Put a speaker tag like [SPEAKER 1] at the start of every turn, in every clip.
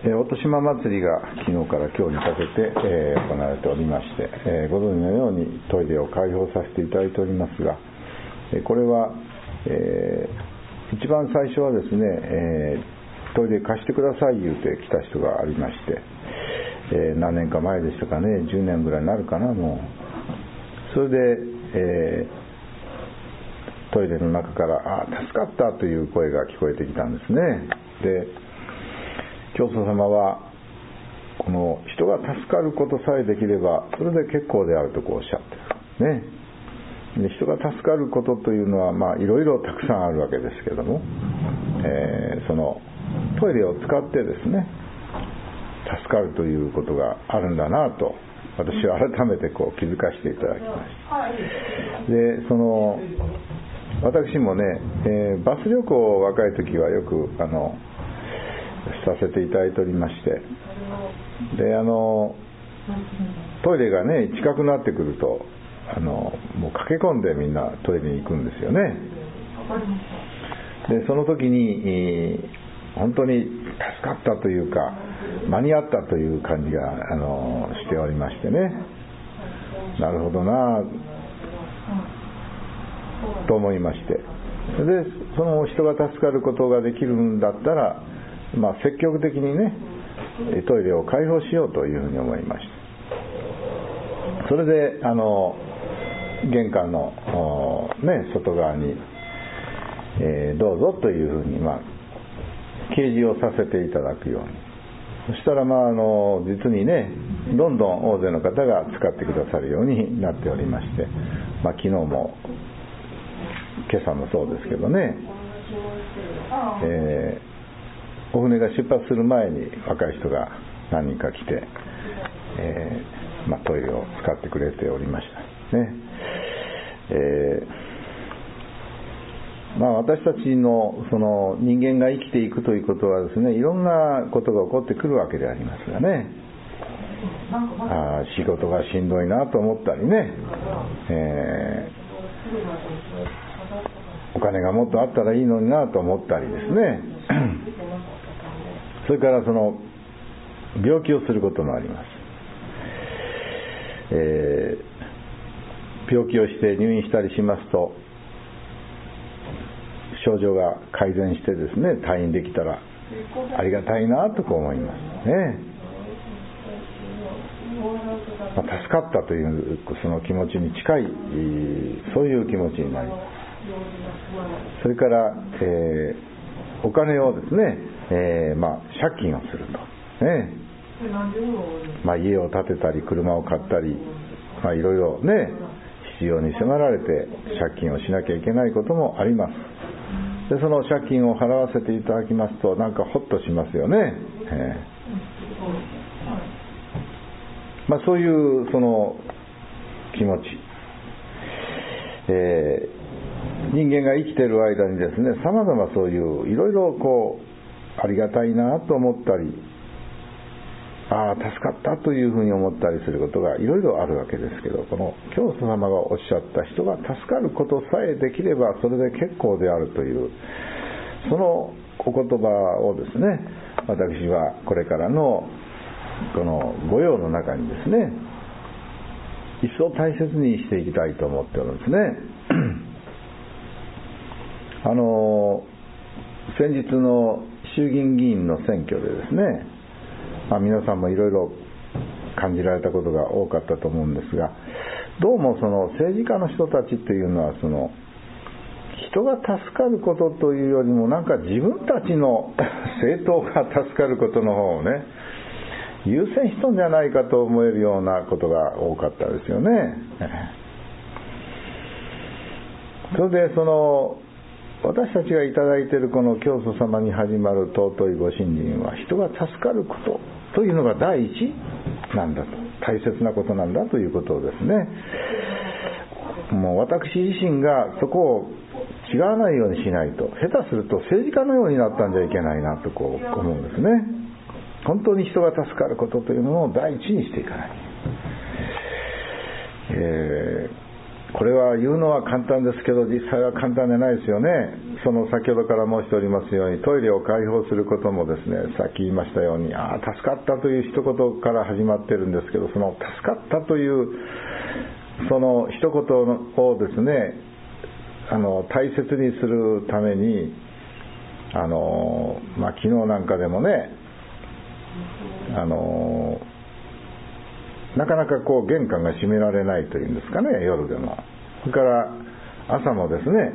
[SPEAKER 1] 音島祭りが昨日から今日にかけて、行われておりまして、ご存知のようにトイレを開放させていただいておりますが、これは、一番最初はですね、トイレ貸してください言うて来た人がありまして、何年か前でしたかね、10年ぐらいになるかな、もうそれで、トイレの中から助かったという声が聞こえてきたんですね。で、教祖様はこの人が助かることさえできればそれで結構であるとこうおっしゃってるね。で、人が助かることというのはいろいろたくさんあるわけですけれども、そのトイレを使ってですね助かるということがあるんだなと私は改めてこう気づかせていただきました。で、私もね、バス旅行を若い時はよくさせていただいておりまして、でトイレがね近くなってくるともう駆け込んでみんなトイレに行くんですよね。でその時に本当に助かったというか間に合ったという感じがしておりましてね、なるほどなと思いまして、でその人が助かることができるんだったら、積極的にねトイレを開放しようというふうに思いました。それで玄関の、外側に、どうぞというふうに掲示をさせていただくように、そしたら実にねどんどん大勢の方が使ってくださるようになっておりまして、昨日も今朝もそうですけどね、お船が出発する前に若い人が何人か来て、トイレを使ってくれておりましたね。私たちのその人間が生きていくということはですね、いろんなことが起こってくるわけでありますがね、仕事がしんどいなと思ったりね、お金がもっとあったらいいのになと思ったりですねそれからその病気をすることもあります。病気をして入院したりしますと症状が改善してですね退院できたらありがたいなと思いますね。助かったというその気持ちに近いそういう気持ちになります。それから、お金をですね、借金をすると、家を建てたり車を買ったり、いろいろね必要に迫られて借金をしなきゃいけないこともあります。でその借金を払わせていただきますとなんかホッとしますよね。そういうその気持ち、人間が生きている間にですね様々そういういろいろありがたいなと思ったり助かったというふうに思ったりすることがいろいろあるわけですけど、この教祖様がおっしゃった人が助かることさえできればそれで結構であるというそのお言葉をですね私はこれからのこの御用の中にですね一層大切にしていきたいと思っておるんですね。先日の衆議院議員の選挙でですね、皆さんもいろいろ感じられたことが多かったと思うんですが、どうもその政治家の人たちっていうのはその人が助かることというよりもなんか自分たちの政党が助かることの方をね優先しとんじゃないかと思えるようなことが多かったですよね。それで私たちがいただいているこの教祖様に始まる尊いご信心は人が助かることというのが第一なんだと、大切なことなんだということをですね、もう私自身がそこを違わないようにしないと、下手すると政治家のようになったんじゃいけないなと思うんですね。本当に人が助かることというのを第一にしていかない。これは言うのは簡単ですけど実際は簡単じゃないですよね。 その先ほどから申しておりますように、トイレを開放することもですね、さっき言いましたように、助かったという一言から始まってるんですけど、その助かったというその一言をですね、大切にするために昨日なんかでもね、なかなかこう玄関が閉められないというんですかね、夜でも。それから朝もですね、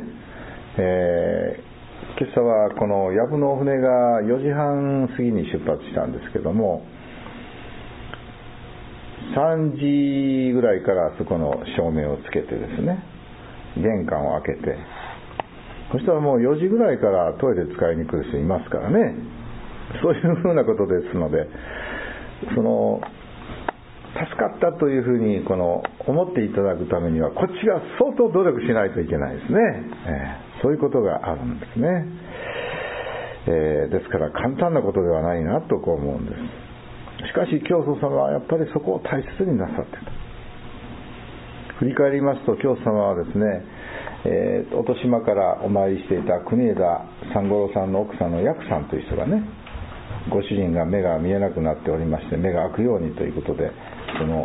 [SPEAKER 1] 今朝はこの藪の船が4時半過ぎに出発したんですけども、3時ぐらいからそこの照明をつけてですね、玄関を開けて、そしたらもう4時ぐらいからトイレ使いに来る人いますからね。そういうふうなことですので、助かったというふうに思っていただくためには、こっちが相当努力しないといけないですね。そういうことがあるんですね。ですから簡単なことではないなと思うんです。しかし教祖様はやっぱりそこを大切になさっていた。振り返りますと、教祖様はですね、落島からお参りしていた国枝三五郎さんの奥さんの薬さんという人がね、ご主人が目が見えなくなっておりまして、目が開くようにということで、その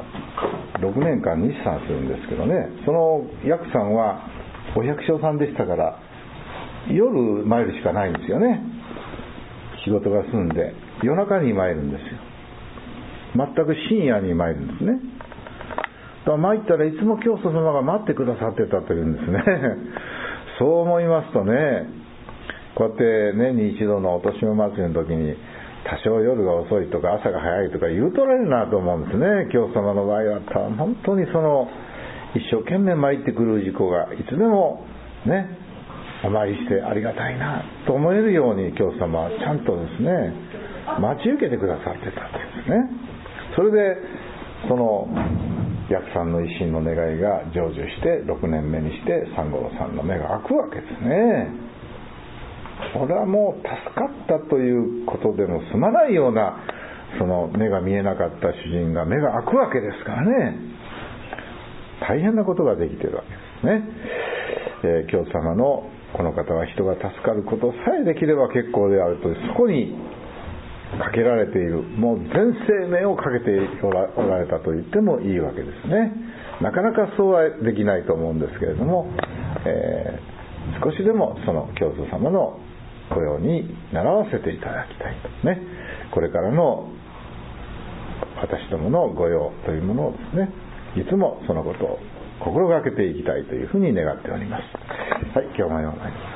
[SPEAKER 1] 6年間日参するんですけどね、その薬さんはお百姓さんでしたから、夜参るしかないんですよね。仕事が済んで夜中に参るんですよ。全く深夜に参るんですね。だから参ったらいつも教祖様が待ってくださってたというんですね。そう思いますとね、こうやって年に一度の落島祭りの時に多少夜が遅いとか朝が早いとか言うとられるなと思うんですね。教祖様の場合は本当に一生懸命参ってくる事故がいつでもね、お参りしてありがたいなと思えるように教祖様はちゃんとですね、待ち受けてくださってたんですね。それでその薬さんの一心の願いが成就して6年目にして三五郎さんの目が開くわけですね。これはもう助かったということでも済まないような、その目が見えなかった主人が目が開くわけですからね、大変なことができているわけですね。教祖様のこの方は人が助かることさえできれば結構であるという、そこにかけられている、もう全生命をかけておられたと言ってもいいわけですね。なかなかそうはできないと思うんですけれども、少しでもその教祖様の御用に習わせていただきたいとね、これからの私どもの御用というものをですね、いつもそのことを心がけていきたいというふうに願っております。はい、今日もように